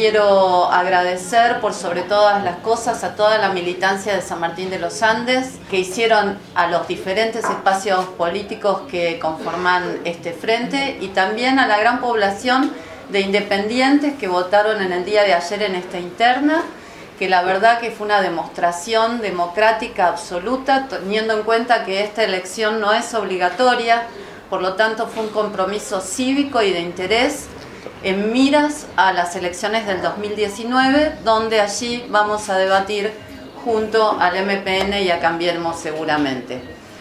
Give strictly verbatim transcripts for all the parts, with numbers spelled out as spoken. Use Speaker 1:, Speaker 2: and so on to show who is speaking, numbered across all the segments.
Speaker 1: quiero agradecer por sobre todas las cosas a toda la militancia de San Martín de los Andes que hicieron a los diferentes espacios políticos que conforman este frente y también a la gran población de independientes que votaron en el día de ayer en esta interna, que la verdad que fue una demostración democrática absoluta, teniendo en cuenta que esta elección no es obligatoria, por lo tanto fue un compromiso cívico y de interés en miras a las elecciones del dos mil diecinueve, donde allí vamos a debatir junto al M P N y a Cambiemos seguramente.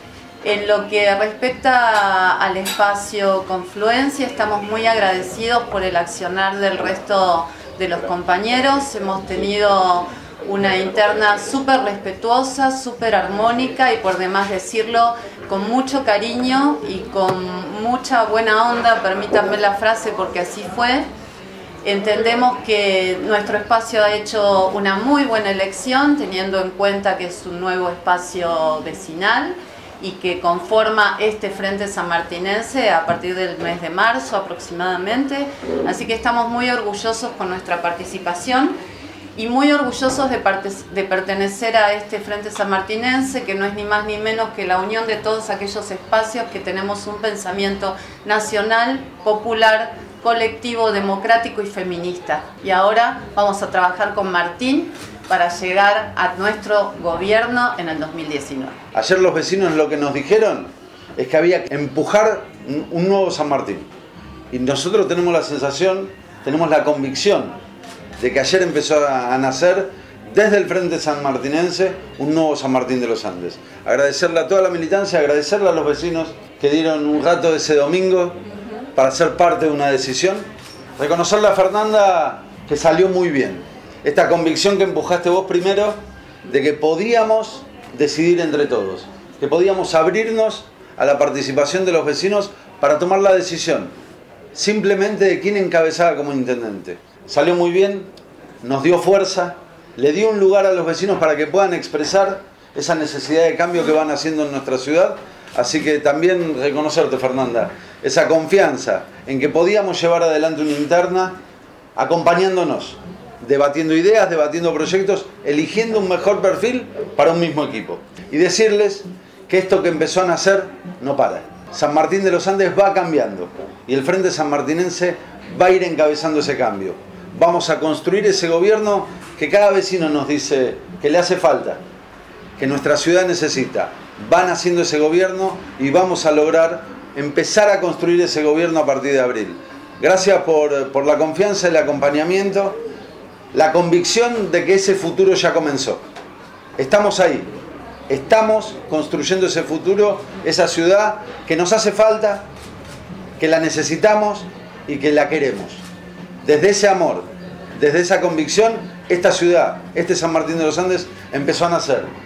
Speaker 1: En lo que respecta al espacio Confluencia, estamos muy agradecidos por el accionar del resto de los compañeros. Hemos tenido una interna súper respetuosa, súper armónica y por demás decirlo, con mucho cariño y con mucha buena onda, permítanme la frase porque así fue. Entendemos que nuestro espacio ha hecho una muy buena elección, teniendo en cuenta que es un nuevo espacio vecinal y que conforma este Frente Sanmartinense a partir del mes de marzo aproximadamente. Así que estamos muy orgullosos con nuestra participación y muy orgullosos de, de pertenecer a este Frente Sanmartinense, que no es ni más ni menos que la unión de todos aquellos espacios que tenemos un pensamiento nacional, popular, colectivo, democrático y feminista. Y ahora vamos a trabajar con Martín para llegar a nuestro gobierno en el dos mil diecinueve.
Speaker 2: Ayer los vecinos lo que nos dijeron es que había que empujar un nuevo San Martín. Y nosotros tenemos la sensación, tenemos la convicción de que ayer empezó a nacer desde el Frente Sanmartinense un nuevo San Martín de los Andes. Agradecerle a toda la militancia, agradecerle a los vecinos que dieron un rato ese domingo para ser parte de una decisión. Reconocerle a Fernanda que salió muy bien. Esta convicción que empujaste vos primero, de que podíamos decidir entre todos, que podíamos abrirnos a la participación de los vecinos para tomar la decisión, simplemente de quién encabezaba como intendente. Salió muy bien, nos dio fuerza, le dio un lugar a los vecinos para que puedan expresar esa necesidad de cambio que van haciendo en nuestra ciudad. Así que también reconocerte, Fernanda, esa confianza en que podíamos llevar adelante una interna acompañándonos, debatiendo ideas, debatiendo proyectos, eligiendo un mejor perfil para un mismo equipo. Y decirles que esto que empezó a nacer no para. San Martín de los Andes va cambiando y el Frente Sanmartinense va a ir encabezando ese cambio. Vamos a construir ese gobierno que cada vecino nos dice que le hace falta, que nuestra ciudad necesita. Van haciendo ese gobierno y vamos a lograr empezar a construir ese gobierno a partir de abril. Gracias por, por la confianza, el acompañamiento, la convicción de que ese futuro ya comenzó. Estamos ahí, estamos construyendo ese futuro, esa ciudad que nos hace falta, que la necesitamos y que la queremos. Desde ese amor, desde esa convicción, esta ciudad, este San Martín de los Andes, empezó a nacer.